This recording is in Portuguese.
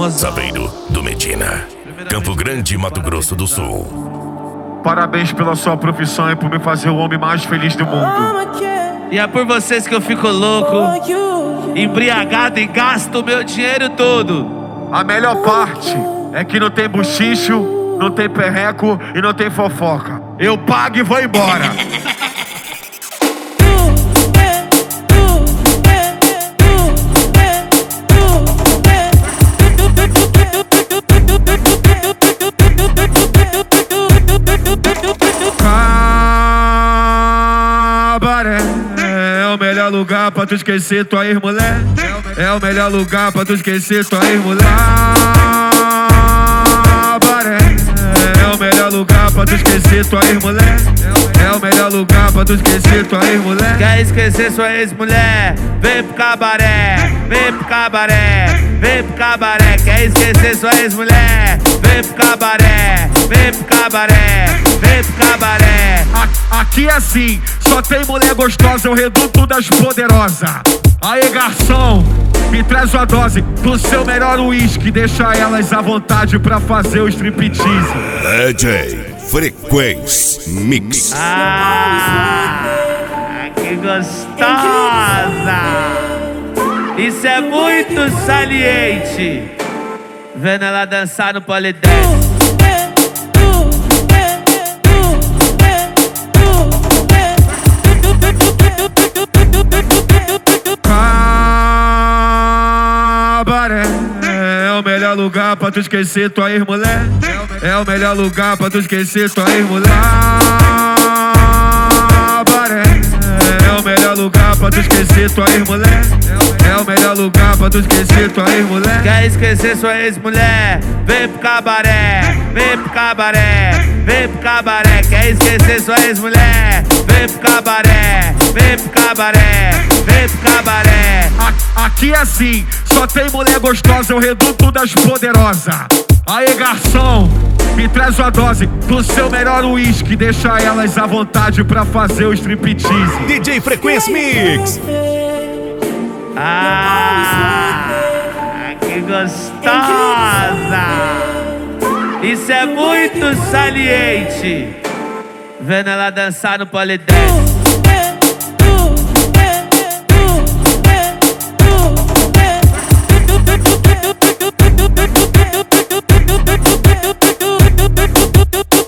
Saveiro do Medina, Campo Grande, Mato Grosso do Sul. Parabéns pela sua profissão e por me fazer o homem mais feliz do mundo. E é por vocês que eu fico louco, embriagado e gasto o meu dinheiro todo. A melhor parte é que não tem buchicho, não tem perreco e não tem fofoca. Eu pago e vou embora. Cabaré é o melhor lugar pra tu esquecer tua ex-mulher. É o melhor lugar pra tu esquecer tua ex-mulher. Cabaré é o melhor lugar pra tu esquecer tua ex-mulher. É o melhor lugar pra tu esquecer tua ex-mulher. Quer esquecer sua ex-mulher? Vem pro cabaré, vem pro cabaré, vem pro cabaré. Quer esquecer sua ex-mulher? Vem pro cabaré, vem pro cabaré, vem pro cabaré. Aqui é assim, só tem mulher gostosa, é o reduto das poderosas. Aê, garçom, me traz uma dose do seu melhor uísque. Deixa elas à vontade pra fazer o striptease. DJ Frequência Mix. Que gostosa! Isso é muito saliente. Vendo ela dançar no polidense. Cabaré é o melhor lugar pra tu esquecer tua ex-mulher. É o melhor lugar pra tu esquecer tua ex-mulher. Cabaré é o melhor lugar pra tu esquecer tua ex-mulher. É o melhor lugar pra tu esquecer tua ex-mulher. Quer esquecer sua ex-mulher? Vem pro cabaré, vem pro cabaré, vem pro cabaré. Quer esquecer sua ex-mulher? Vem pro cabaré, vem pro cabaré, vem pro cabaré. Aqui é assim, só tem mulher gostosa, é o reduto das poderosas. Aê, garçom, me traz uma dose do seu melhor uísque. Deixa elas à vontade pra fazer o striptease. DJ Frequência Mix. Que gostosa! Isso é muito saliente. Vendo ela dançar no polidense.